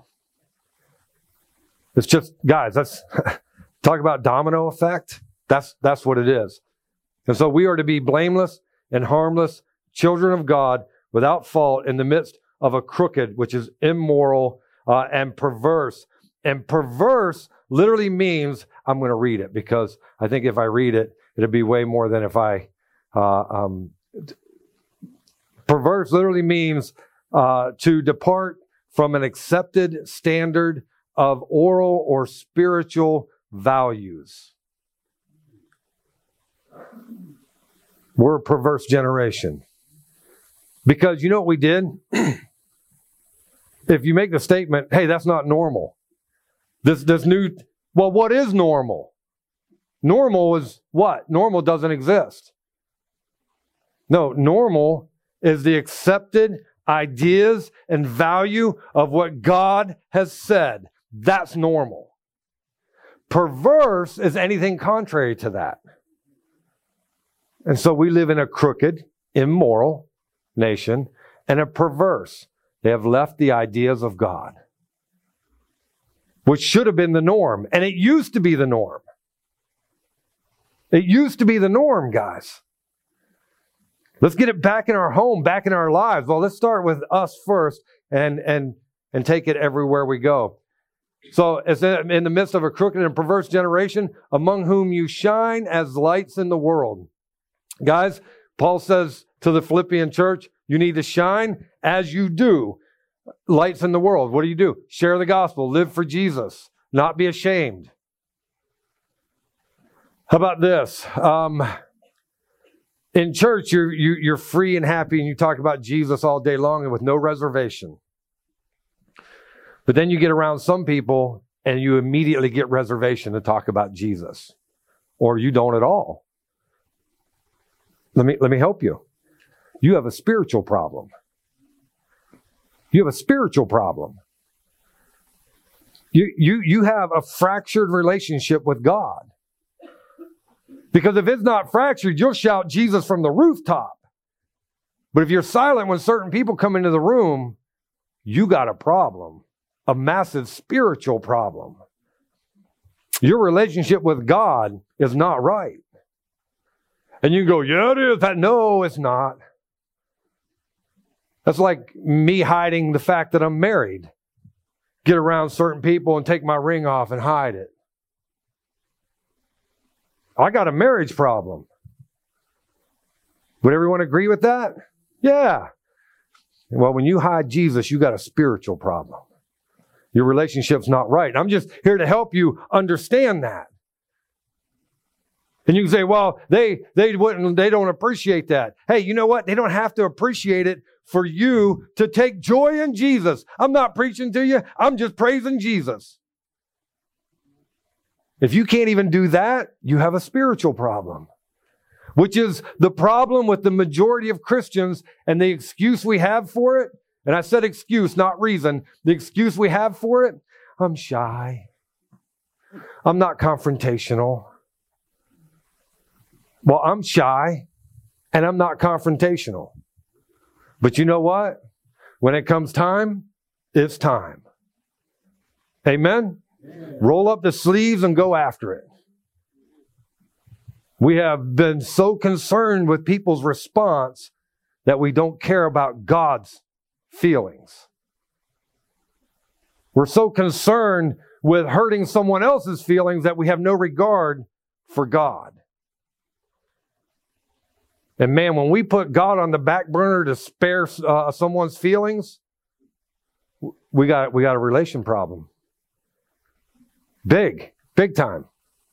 It's just, guys, let's talk about domino effect. That's, that's what it is. And so we are to be blameless and harmless children of God without fault in the midst of a crooked, which is immoral uh, and perverse. And perverse literally means, I'm going to read it because I think if I read it, it'll be way more than if I, uh, um, perverse literally means uh, to depart from an accepted standard of oral or spiritual values. We're a perverse generation. Because you know what we did? If you make the statement, hey, that's not normal. This, this new, well, what is normal? Normal is what? Normal doesn't exist. No, normal is the accepted ideas and value of what God has said. That's normal. Perverse is anything contrary to that. And so we live in a crooked, immoral nation and a perverse. They have left the ideas of God, which should have been the norm. And it used to be the norm. It used to be the norm, guys. Let's get it back in our home, back in our lives. Well, let's start with us first and, and, and take it everywhere we go. So it's in the midst of a crooked and perverse generation, among whom you shine as lights in the world. Guys, Paul says to the Philippian church, you need to shine as you do. Lights in the world. What do you do? Share the gospel. Live for Jesus. Not be ashamed. How about this? Um, in church, you're, you, you're free and happy and you talk about Jesus all day long and with no reservation. But then you get around some people and you immediately get reservation to talk about Jesus. Or you don't at all. Let me, let me help you. You have a spiritual problem. You have a spiritual problem. You, you, you have a fractured relationship with God. Because if it's not fractured, you'll shout Jesus from the rooftop. But if you're silent when certain people come into the room, you got a problem, a massive spiritual problem. Your relationship with God is not right. And you go, yeah, it is. That, no, it's not. That's like me hiding the fact that I'm married. Get around certain people and take my ring off and hide it. I got a marriage problem. Would everyone agree with that? Yeah. Well, when you hide Jesus, you got a spiritual problem. Your relationship's not right. I'm just here to help you understand that. And you can say, well, they they wouldn't, they don't appreciate that. Hey, you know what? They don't have to appreciate it for you to take joy in Jesus. I'm not preaching to you. I'm just praising Jesus. If you can't even do that, you have a spiritual problem, which is the problem with the majority of Christians and the excuse we have for it. And I said excuse, not reason. The excuse we have for it, I'm shy. I'm not confrontational. Well, I'm shy and I'm not confrontational. But you know what? When it comes time, it's time. Amen? Amen. Roll up the sleeves and go after it. We have been so concerned with people's response that we don't care about God's feelings. We're so concerned with hurting someone else's feelings that we have no regard for God. And man, when we put God on the back burner to spare uh, someone's feelings, we got we got a relation problem. Big, big time.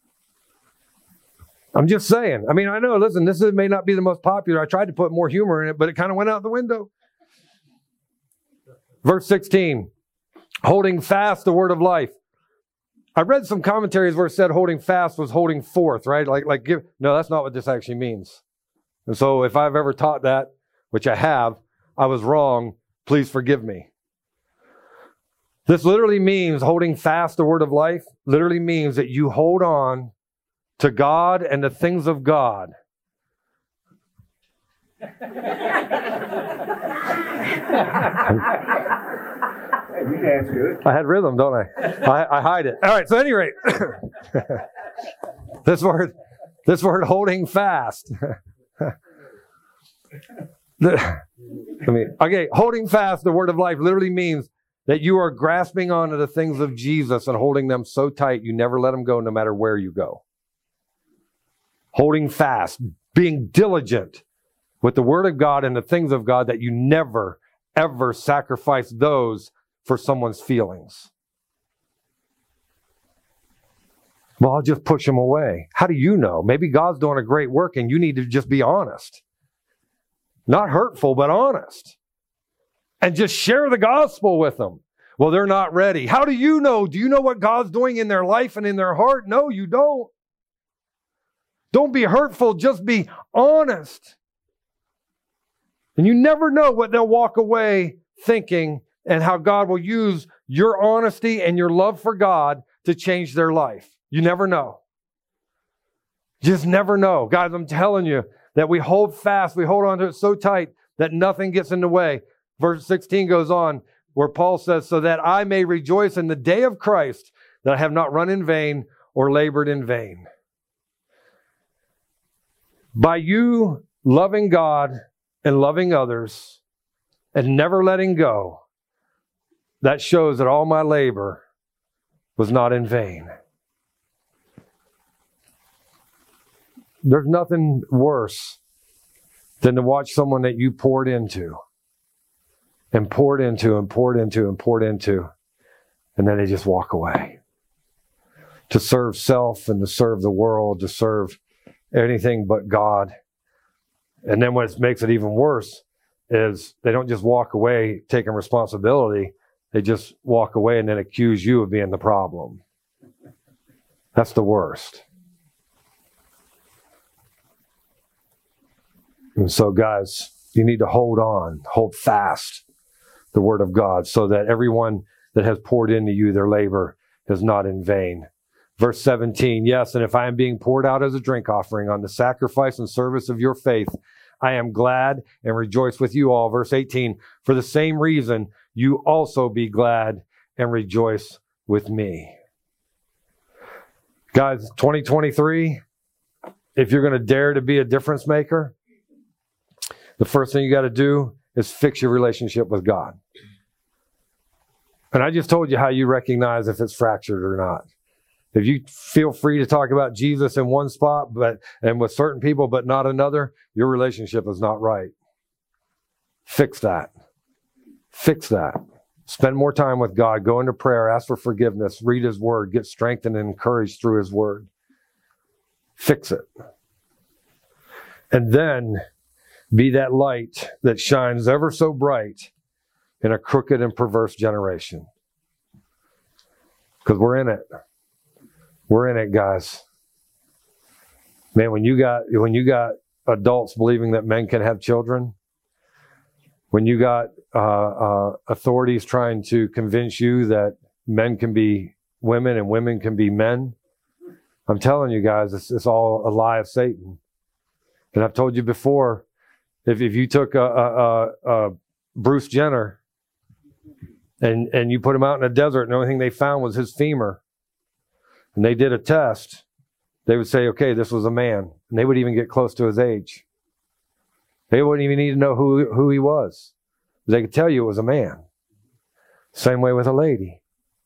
I'm just saying. I mean, I know, listen, this may not be the most popular. I tried to put more humor in it, but it kind of went out the window. Verse sixteen, holding fast the word of life. I read some commentaries where it said holding fast was holding forth, right? Like, like give, no, that's not what this actually means. And so if I've ever taught that, which I have, I was wrong. Please forgive me. This literally means holding fast the word of life, literally means that you hold on to God and the things of God. That's good. I had rhythm, don't I? I, I hide it. All right, so at any rate, this word, this word holding fast. I mean, okay, holding fast the word of life literally means that you are grasping onto the things of Jesus and holding them so tight you never let them go no matter where you go. Holding fast, being diligent with the word of God and the things of God that you never, ever sacrifice those for someone's feelings. Well, I'll just push them away. How do you know? Maybe God's doing a great work and you need to just be honest. Not hurtful, but honest. And just share the gospel with them. Well, they're not ready. How do you know? Do you know what God's doing in their life and in their heart? No, you don't. Don't be hurtful. Just be honest. And you never know what they'll walk away thinking and how God will use your honesty and your love for God to change their life. You never know. Just never know. Guys, I'm telling you that we hold fast, we hold on to it so tight that nothing gets in the way. Verse sixteen goes on where Paul says, so that I may rejoice in the day of Christ, that I have not run in vain or labored in vain. By you loving God and loving others and never letting go, that shows that all my labor was not in vain. There's nothing worse than to watch someone that you poured into and poured into and poured into and poured into, and then they just walk away. To serve self and to serve the world, to serve anything but God. And then what makes it even worse is they don't just walk away taking responsibility. They just walk away and then accuse you of being the problem. That's the worst. And so, guys, you need to hold on, hold fast the word of God so that everyone that has poured into you their labor is not in vain. Verse seventeen, yes, and if I am being poured out as a drink offering on the sacrifice and service of your faith, I am glad and rejoice with you all. Verse eighteen, for the same reason, you also be glad and rejoice with me. Guys, twenty twenty-three, if you're going to dare to be a difference maker, the first thing you got to do is fix your relationship with God. And I just told you how you recognize if it's fractured or not. If you feel free to talk about Jesus in one spot, but and with certain people, but not another, your relationship is not right. Fix that. Fix that. Spend more time with God. Go into prayer. Ask for forgiveness. Read His Word. Get strengthened and encouraged through His Word. Fix it. And then be that light that shines ever so bright in a crooked and perverse generation. Because we're in it. We're in it, guys. Man, when you got when you got adults believing that men can have children, when you got uh, uh, authorities trying to convince you that men can be women and women can be men, I'm telling you guys, it's, it's all a lie of Satan. And I've told you before, if if you took a, a, a, a Bruce Jenner and and you put him out in a desert, and the only thing they found was his femur, and they did a test, they would say, okay, this was a man. And they would even get close to his age. They wouldn't even need to know who, who he was. They could tell you it was a man. Same way with a lady.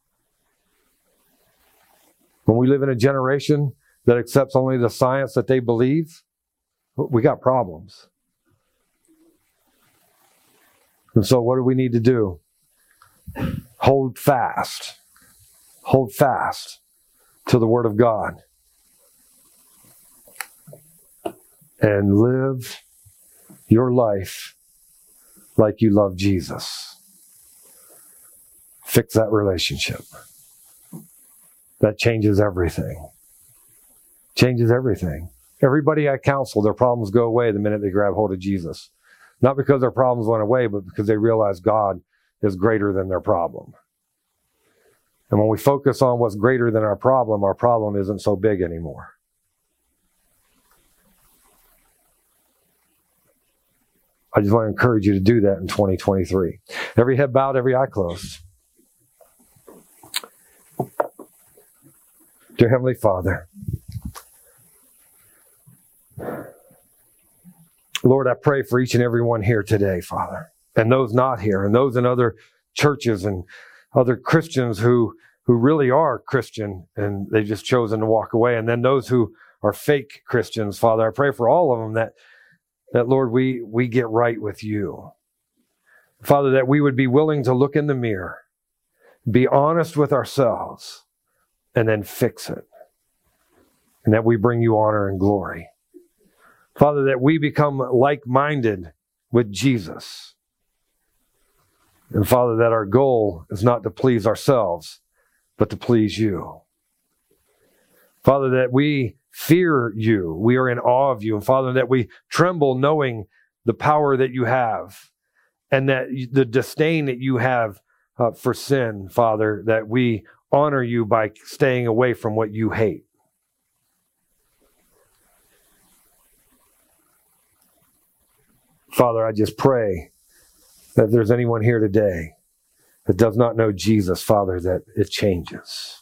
When we live in a generation that accepts only the science that they believe, we got problems. And so what do we need to do? Hold fast. Hold fast to the Word of God. And live your life like you love Jesus. Fix that relationship. That changes everything. Changes everything. Everybody I counsel, their problems go away the minute they grab hold of Jesus. Not because their problems went away, but because they realize God is greater than their problem. And when we focus on what's greater than our problem, our problem isn't so big anymore. I just want to encourage you to do that in twenty twenty-three. Every head bowed, every eye closed. Dear Heavenly Father, Lord, I pray for each and every one here today, Father, and those not here, and those in other churches and other Christians who, who really are Christian and they've just chosen to walk away, and then those who are fake Christians, Father. I pray for all of them that, that Lord, we, we get right with you. Father, that we would be willing to look in the mirror, be honest with ourselves, and then fix it. And that we bring you honor and glory. Father, that we become like-minded with Jesus. And Father, that our goal is not to please ourselves, but to please you. Father, that we fear you. We are in awe of you. And Father, that we tremble knowing the power that you have and that the disdain that you have uh, for sin, Father, that we honor you by staying away from what you hate. Father, I just pray that if there's anyone here today that does not know Jesus, Father, that it changes.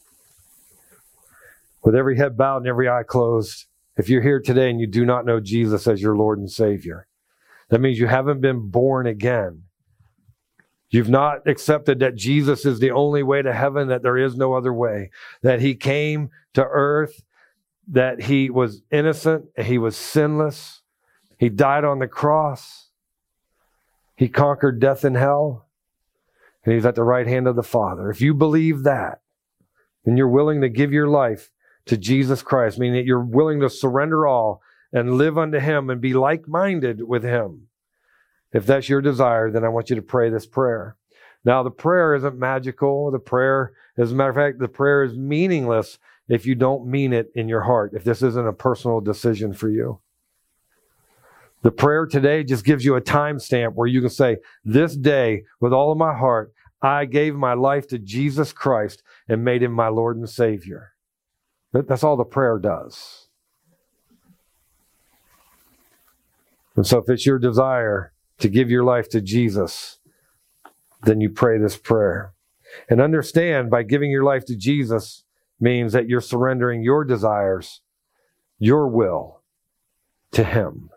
With every head bowed and every eye closed, if you're here today and you do not know Jesus as your Lord and Savior, that means you haven't been born again. You've not accepted that Jesus is the only way to heaven, that there is no other way, that He came to earth, that He was innocent, He was sinless, He died on the cross, He conquered death and hell, and He's at the right hand of the Father. If you believe that, and you're willing to give your life to Jesus Christ, meaning that you're willing to surrender all and live unto Him and be like-minded with Him, if that's your desire, then I want you to pray this prayer. Now, the prayer isn't magical. The prayer, as a matter of fact, the prayer is meaningless if you don't mean it in your heart, if this isn't a personal decision for you. The prayer today just gives you a timestamp where you can say, this day, with all of my heart, I gave my life to Jesus Christ and made Him my Lord and Savior. That- That's all the prayer does. And so if it's your desire to give your life to Jesus, then you pray this prayer. And understand, by giving your life to Jesus means that you're surrendering your desires, your will, to Him.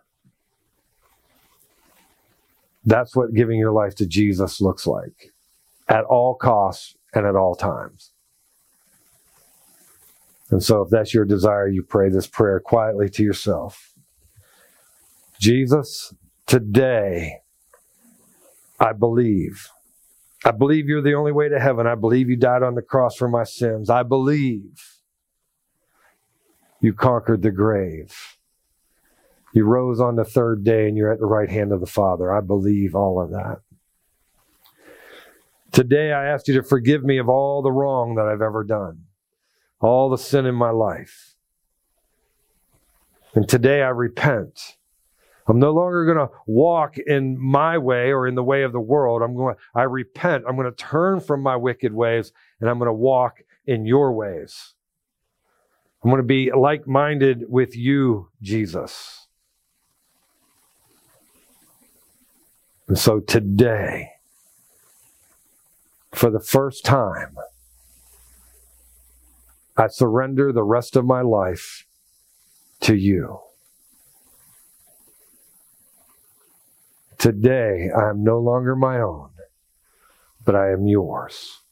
That's what giving your life to Jesus looks like, at all costs and at all times. And so if that's your desire, you pray this prayer quietly to yourself. Jesus, today, I believe. I believe you're the only way to heaven. I believe you died on the cross for my sins. I believe you conquered the grave. You rose on the third day and you're at the right hand of the Father. I believe all of that. Today, I ask you to forgive me of all the wrong that I've ever done, all the sin in my life. And today, I repent. I'm no longer going to walk in my way or in the way of the world. I'm going. I repent. I'm going to turn from my wicked ways, and I'm going to walk in your ways. I'm going to be like-minded with you, Jesus. And so today, for the first time, I surrender the rest of my life to you. Today, I am no longer my own, but I am yours.